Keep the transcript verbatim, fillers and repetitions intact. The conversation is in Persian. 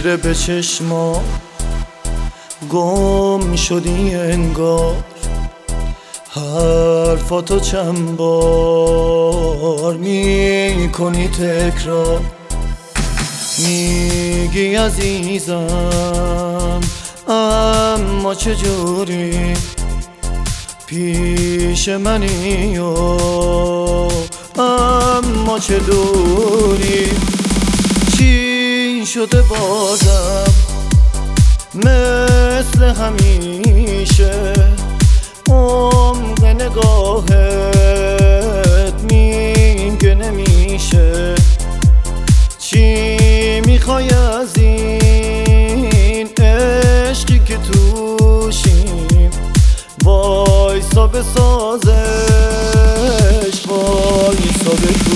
خیره به چشما گم شدی انگار، حرفاتو چند بار میکنی تکرار. میگی عزیزم اما چجوری پیش منی و اما چه دوری. چی شده بازم مثل همیشه عمق نگاهت میگه نمیشه. چی میخوای از این عشقی که توشیم وایسا بسازش، وایسا بسازش.